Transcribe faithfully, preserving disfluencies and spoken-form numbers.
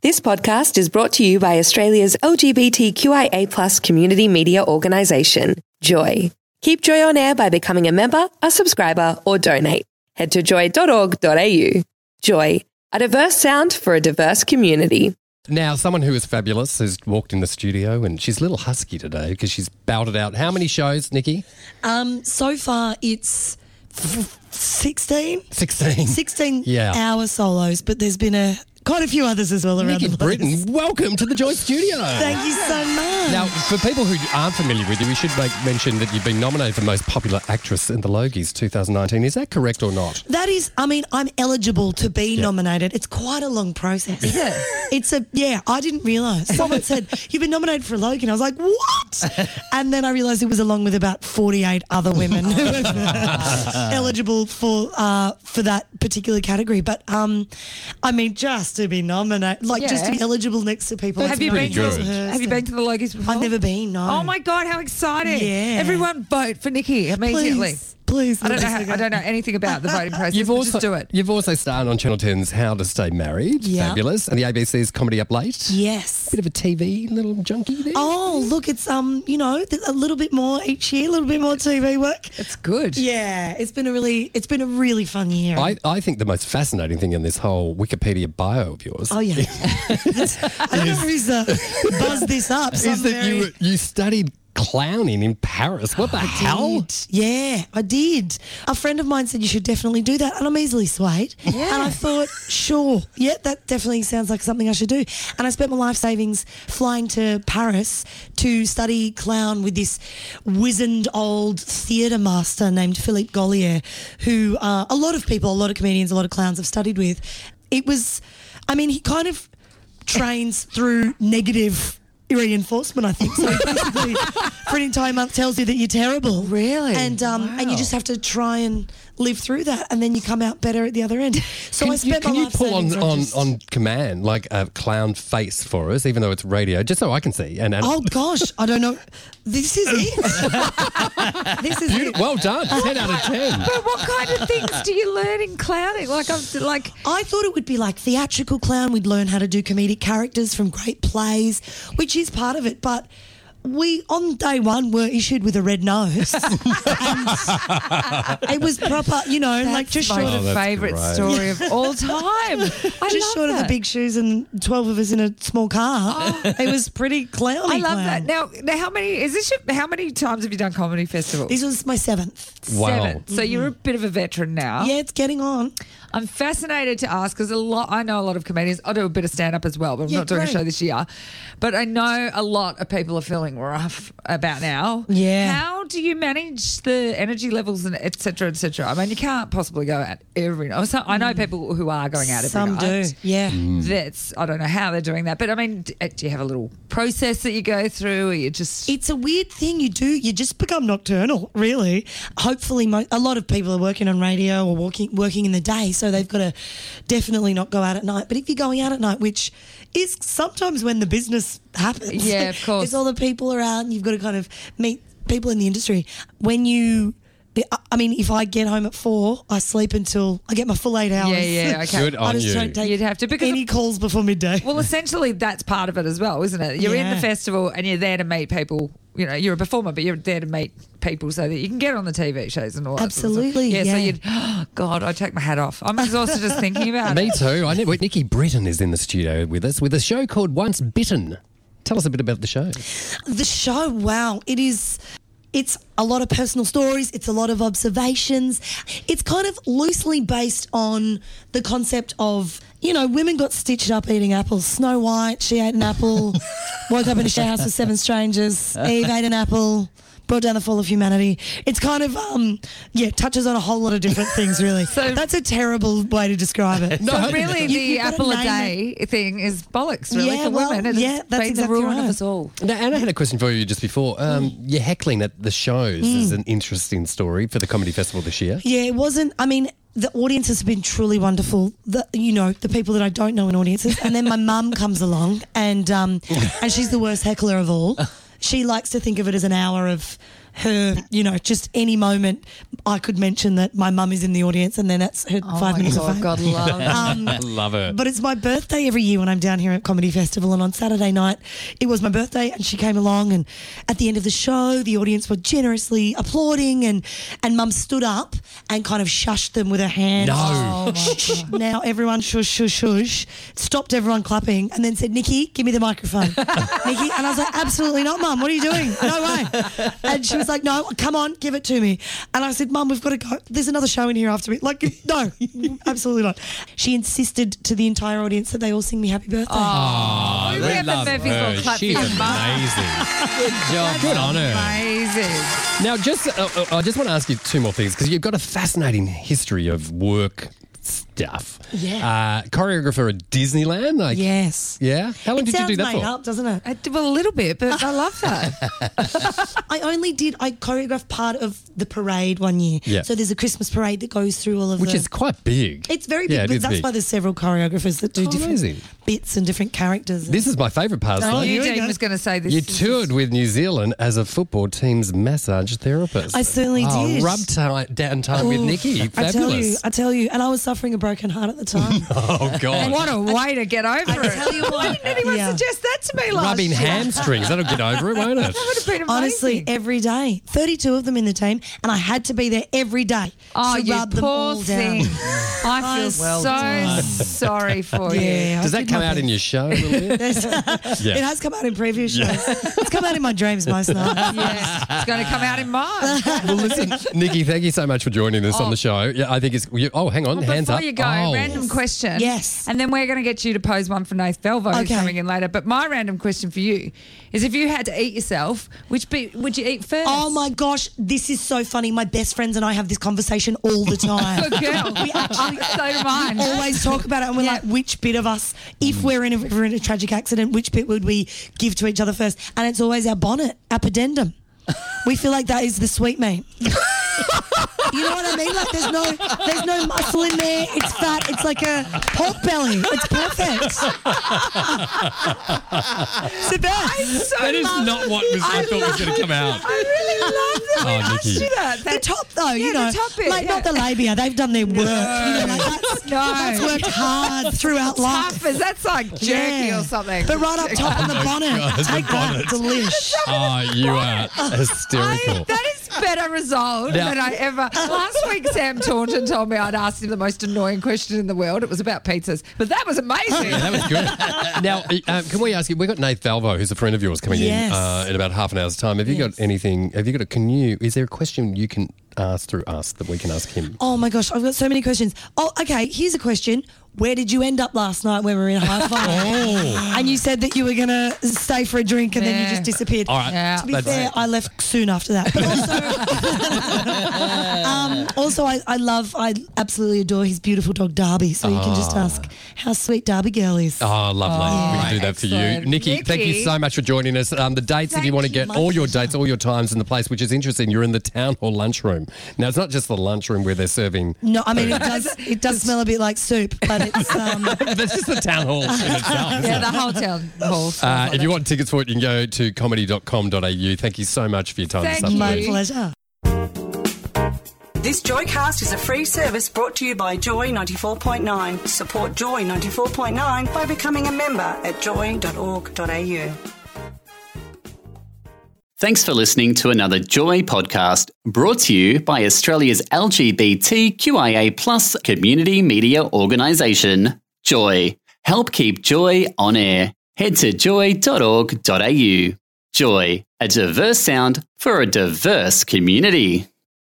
This podcast is brought to you by Australia's L G B T Q I A plus community media organisation, Joy. Keep Joy on air by becoming a member, a subscriber, or donate. Head to joy dot org dot a u. Joy, a diverse sound for a diverse community. Now, someone who is fabulous has walked in the studio and she's a little husky today because she's belted out. How many shows, Nikki? Um, so far, it's f- sixteen. sixteen. sixteen Yeah. hour solos, but there's been a quite a few others as well around Nikki the place. Britton, welcome to the Joy Studio. Thank you so much. Now, for people who aren't familiar with you, we should make mention that you've been nominated for Most Popular Actress in the Logies twenty nineteen. Is that correct or not? That is, I mean, I'm eligible to be Yeah. nominated. It's quite a long process. Yeah. It's a, yeah, I didn't realise. Someone said, you've been nominated for a Logie. And I was like, what? And then I realised it was along with about forty-eight other women who were eligible for uh, for that particular category. But, um, I mean, just to be nominated, like Yeah. just to be eligible next to people. Have it's you pretty been to good. rehearsed Have you been and- to the Logies before? I've never been, no. Oh my God, how exciting! Yeah. Everyone vote for Nikki immediately. Please, please. I don't know. let How, us I don't know anything about the voting process. You've but also just do it. You've also starred on Channel ten's How to Stay Married. Yeah. Fabulous. And the A B C's Comedy Up Late. Yes. Bit of a T V little junkie there. Oh, look, it's, um, you know, th- a little bit more each year, a little bit more T V work. It's good. Yeah, it's been a really, it's been a really fun year. I, I think the most fascinating thing in this whole Wikipedia bio of yours oh, yeah. I don't know who's uh, buzzed this up. is Some that very- you you studied clowning in Paris. What the hell? did. Yeah, I did. A friend of mine said you should definitely do that, and I'm easily swayed. Yeah. And I thought, sure, yeah, that definitely sounds like something I should do. And I spent my life savings flying to Paris to study clown with this wizened old theatre master named Philippe Gollier, who uh, a lot of people, a lot of comedians, a lot of clowns have studied with. It was, I mean, he kind of trains through negative reinforcement, I think. So basically, for an entire month tells you that you're terrible. Really? And um, and you Wow. just have to try and live through that, and then you come out better at the other end. So Can I you, spent can my you life pull on, savings on, just- on command like a clown face for us, even though it's radio, just so I can see? And, and Oh gosh, I don't know. This is it. This is Beautiful. it. Well done. ten out of ten. But what kind of things do you learn in clowning? Like, I'm like, I thought it would be like theatrical clown. We'd learn how to do comedic characters from great plays, which is part of it. But we, on day one, were issued with a red nose. And it was proper, you know, that's like just my short Oh, of that's favourite great. story of all time. I just love short of the that. big shoes and twelve of us in a small car. It was pretty clowny. I love clown. that. Now, now, how many is this? Your, how many times have you done comedy festival? This was my seventh. Wow. Seven. So you're a bit of a veteran now. Yeah, it's getting on. I'm fascinated to ask because a lot. I know a lot of comedians. I do a bit of stand up as well, but I'm Yeah, not doing great. a show this year. But I know a lot of people are feeling rough about now. Yeah. How do you manage the energy levels and et cetera, et cetera? I mean, you can't possibly go out every night. So I know people who are going out every Some night. do. Yeah. That's I don't know how they're doing that, but I mean, d- do you have a little process that you go through, or you just? It's a weird thing you do. You just become nocturnal, really. Hopefully, mo- a lot of people are working on radio or working working in the day, so they've got to definitely not go out at night. But if you're going out at night, which is sometimes when the business happens, Yeah, of course. because all the people are out and you've got to kind of meet people in the industry. When you, I mean, if I get home at four, I sleep until I get my full eight hours. Yeah, yeah, okay. Good I on just you. don't take You'd have to because any calls before midday. Well, essentially, that's part of it as well, isn't it? You're in Yeah. the festival and you're there to meet people. You know, you're a performer, but you're there to meet people so that you can get on the T V shows and all that. sort of stuff. Absolutely, Yeah, so yeah. you'd, oh, God, I take my hat off. I'm exhausted just thinking about Me it. too. I know. Nikki Britton is in the studio with us with a show called Once Bitten. Tell us a bit about the show. The show, wow, it is. It's a lot of personal stories. It's a lot of observations. It's kind of loosely based on the concept of, you know, women got stitched up eating apples. Snow White, she ate an apple, woke up in a share house with seven strangers. Eve ate an apple, brought down the fall of humanity. It's kind of, um, yeah, touches on a whole lot of different things, really. So- That's a terrible way to describe it. So really, You- the you've gotta apple a name day thing is bollocks, really, Yeah, for well, women. It's yeah, that's been exactly the ruin right. of us all. Now, Anna had a question for you just before. Um, Your heckling at the shows is an interesting story for the Comedy Festival this year. Yeah, it wasn't. I mean, the audience has been truly wonderful. The, you know, the people that I don't know in audiences. And then my mum comes along and um, and she's the worst heckler of all. She likes to think of it as an hour of her, you know, just any moment I could mention that my mum is in the audience, and then that's her Oh five my minutes God, of fame. God love it. Um, I love it. But it's my birthday every year when I'm down here at Comedy Festival, and on Saturday night it was my birthday, and she came along, and at the end of the show the audience were generously applauding, and and Mum stood up and kind of shushed them with her hand. No. Oh my God. Now everyone shush shush shush, stopped everyone clapping, and then said, "Nikki, give me the microphone." Nikki, and I was like, "Absolutely not, Mum. What are you doing? No way." And she was like, "No, come on, give it to me." And I said, "Mum, we've got to go. There's another show in here after me." Like, no, absolutely not. She insisted to the entire audience that they all sing me happy birthday. Oh, We we have the love Murphy's her. Law clap She's for your mum. amazing. Good job. Good on her. Amazing. Now, just uh, uh, I just want to ask you two more things because you've got a fascinating history of work stuff. Yeah. Uh, choreographer at Disneyland. Like, Yes. Yeah. How long It did you sounds do that made for? up, doesn't it? I did, well, a little bit, but I love that. I only did, I choreographed part of the parade one year. Yeah. So there's a Christmas parade that goes through all of Which the... is quite big. It's very big, Yeah, it but is that's big. why there's several choreographers that do Oh, different amazing. bits and different characters. This is my favourite part. Oh, though. here we Eugene go. was going to say this. You is- toured with New Zealand as a football team's massage therapist. I certainly oh, did. Rub time, down time with Ooh, Nikki. I Fabulous. tell you, I tell you, and I was suffering a broken heart at the time. Oh, God. What a way to get over it. tell you Why what, didn't anyone yeah. suggest that to me last Rubbing year? hamstrings. That'll get over it, won't it? That would have been amazing. Honestly, every day. thirty-two of them in the team, and I had to be there every day oh, to you rub them poor all thing. down. I feel Well so done. sorry for you. Yeah, Does I that did come my out in best. your show a little bit? It has come out in previous shows. It's come out in my dreams most nights. Yes, it's going to come out in March. Well, listen, Nikki, thank you so much for joining us on the show. Yeah, I think it's. You, oh, hang on, Well, hands before up. you go, oh. random question. Yes. And then we're going to get you to pose one for Nath Velvo, who's Okay. coming in later. But my random question for you is if you had to eat yourself, which bit would you eat first? Oh my gosh, this is so funny. My best friends and I have this conversation all the time. Good girl. We actually so do mine. always talk about it, and we're Yeah. like, which bit of us, if we're in a, if we're in a tragic accident, which bit would we give to each other first? And it's always our bonnet, our pedendum. We feel like that is the sweet meat. You know what I mean? Like there's no there's no muscle in there. It's fat. It's like a pork belly. It's perfect. It's the best. So That is love- not what was, I, thought was going to come out. I really love that we Oh, asked Nikki. you that. The That- top though, you Yeah, know, the top bit, like not yeah. the labia. They've done their work. You know, like that's, No. that's worked hard throughout life. Tough as that's like jerky Yeah. or something. But right up top on the Oh my bonnet, God, the take bonnet. that, delish. Oh, you are I, hysterical. that is better result Now- than I ever. Last week, Sam Taunton told me I'd asked him the most annoying question in the world. It was about pizzas, but that was amazing. Yeah, that was good. Now, um, can we ask you? We've got Nath Valvo, who's a friend of yours, coming Yes. in uh, in about half an hour's time. Have you Yes. got anything? Have you got a? Can you? Is there a question you can ask through us that we can ask him? Oh my gosh, I've got so many questions. Oh, okay, here's a question. Where did you end up last night when we were in High Five? Oh. And you said that you were going to stay for a drink and then you Yeah. just disappeared. All right. Yeah. To be That's- fair, I left soon after that. But also, um, also I, I love, I absolutely adore his beautiful dog Darby. So you can just ask how sweet Darby girl is. Oh, lovely. we can do that for you. excellent. Nikki, thank you Nikki. so much for joining us. Um, the dates, if you Thank want to you. get My all your pleasure. dates, all your times and the place, which is interesting, you're in the town hall lunchroom. Now, it's not just the lunchroom where they're serving. No, I mean, it does, it does smell a bit like soup, but it's... Um, That's just the town hall in itself. isn't Yeah, it? the hotel hall. Uh, if you want tickets for it, you can go to comedy dot com dot a u. Thank you so much for your time Thank this you. my afternoon. pleasure. This Joycast is a free service brought to you by Joy ninety-four point nine. Support Joy ninety-four point nine by becoming a member at joy dot org dot a u. Thanks for listening to another Joy podcast brought to you by Australia's L G B T Q I A plus community media organisation, Joy. Help keep Joy on air. Head to joy dot org dot a u. Joy, a diverse sound for a diverse community.